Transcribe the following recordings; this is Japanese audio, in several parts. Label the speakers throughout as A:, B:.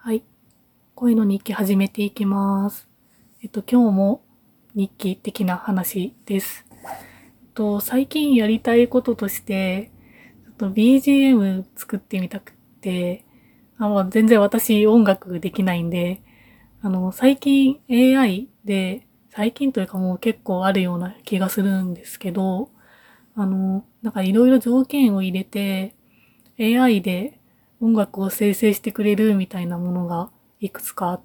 A: はい。声の日記始めていきます。今日も日記的な話です。最近やりたいこととして、BGM 作ってみたくって、全然私音楽できないんで、最近 AI で、最近というかもう結構あるような気がするんですけど、なんかいろいろ条件を入れて、AI で音楽を生成してくれるみたいなものがいくつかあって、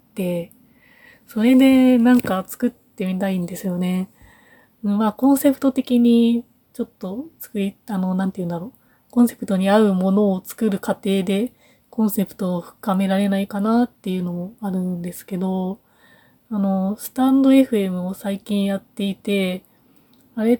A: それでなんか作ってみたいんですよね。コンセプト的にちょっとなんて言うんだろう。コンセプトに合うものを作る過程でコンセプトを深められないかなっていうのもあるんですけど、スタンド FM を最近やっていて、あれって、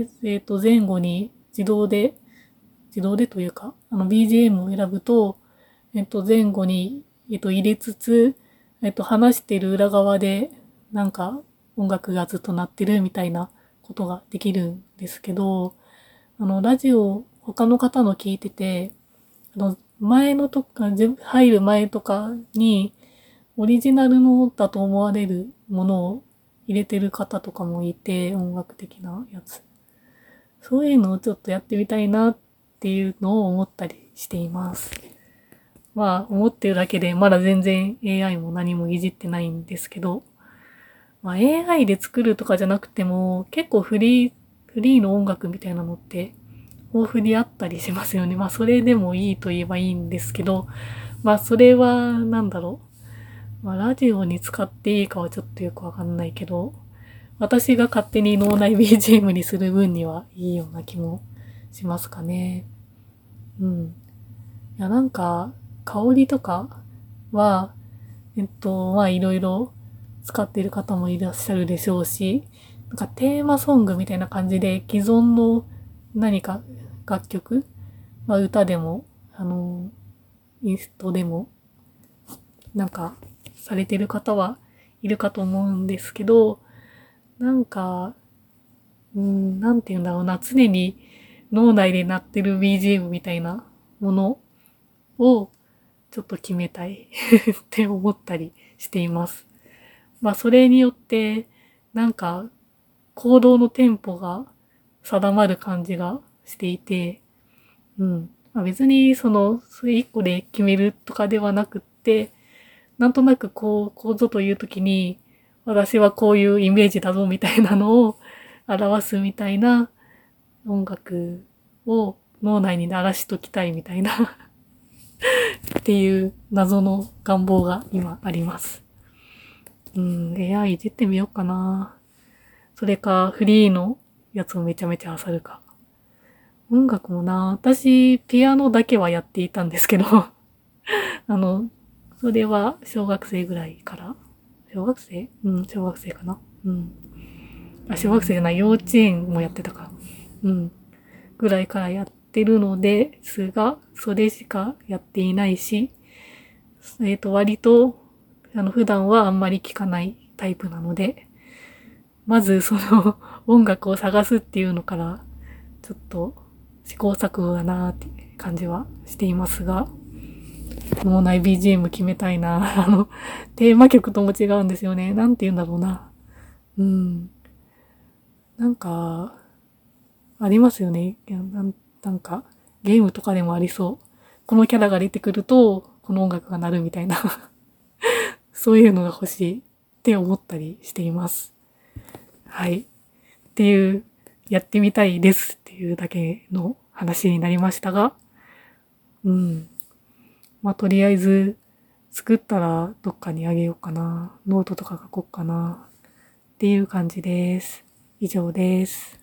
A: 前後に自動でというか、BGM を選ぶと、前後に、入れつつ、話してる裏側で、なんか、音楽がずっと鳴ってるみたいなことができるんですけど、ラジオ、他の方の聞いてて、前のとか、入る前とかに、オリジナルのだと思われるものを入れてる方とかもいて、音楽的なやつ。そういうのをちょっとやってみたいなっていうのを思ったりしています。思ってるだけでまだ全然 AI も何もいじってないんですけど、AI で作るとかじゃなくても結構フリーの音楽みたいなのって豊富にあったりしますよね。それでもいいと言えばいいんですけど、それはなんだろう。ラジオに使っていいかはちょっとよくわかんないけど、私が勝手に脳内 BGM にする分にはいいような気もしますかね。うん。いや、なんか、香りとかは、いろいろ使っている方もいらっしゃるでしょうし、なんかテーマソングみたいな感じで既存の何か楽曲、歌でも、インストでも、なんか、されてる方はいるかと思うんですけど、なんか、なんて言うんだろうな、常に脳内で鳴ってる BGM みたいなものをちょっと決めたいって思ったりしています。それによって、なんか、行動のテンポが定まる感じがしていて、うん。別に、それ一個で決めるとかではなくって、なんとなくこうぞという時に、私はこういうイメージだぞみたいなのを表すみたいな音楽を脳内に流しときたいみたいなっていう謎の願望が今あります。AI いじってみようかな。それか、フリーのやつをめちゃめちゃ漁るか。音楽もな、私、ピアノだけはやっていたんですけどあの、それは小学生ぐらいから。小学生小学生かな。小学生じゃない、幼稚園もやってたか。うん。ぐらいからやってるのですが、それしかやっていないし、割と、普段はあんまり聞かないタイプなので、まずその音楽を探すっていうのから、ちょっと試行錯誤だなーって感じはしていますが、脳内 BGM 決めたいな。テーマ曲とも違うんですよね。なんて言うんだろうな。うん。なんか、ありますよね。なんか、ゲームとかでもありそう。このキャラが出てくると、この音楽が鳴るみたいなそういうのが欲しいって思ったりしています。はい。っていう、やってみたいですっていうだけの話になりましたが、うん。とりあえず、作ったらどっかにあげようかな。ノートとか書こうかな。っていう感じです。以上です。